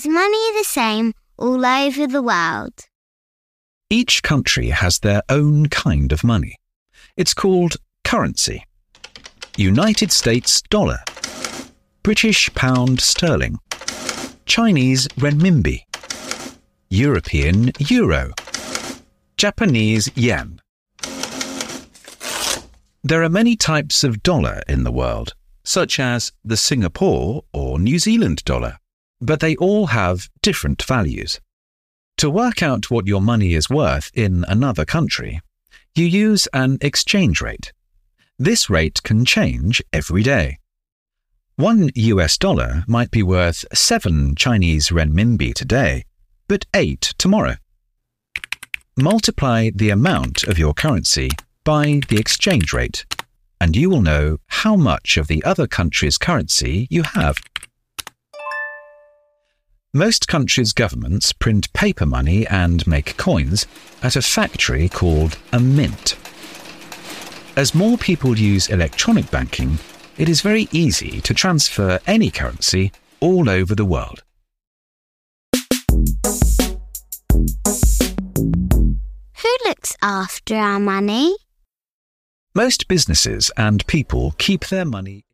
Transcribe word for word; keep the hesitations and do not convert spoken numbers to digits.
Is money the same all over the world? Each country has their own kind of money. It's called currency. United States dollar, British pound sterling, Chinese renminbi, European euro, Japanese yen. There are many types of dollar in the world, such as the Singapore or New Zealand dollar, but they all have different values. To work out what your money is worth in another country, you use an exchange rate. This rate can change every day. One U S dollar might be worth seven Chinese renminbi today, but eight tomorrow. Multiply the amount of your currency by the exchange rate, and you will know how much of the other country's currency you have. Most countries' governments print paper money and make coins at a factory called a mint. As more people use electronic banking, it is very easy to transfer any currency all over the world. Who looks after our money? Most businesses and people keep their money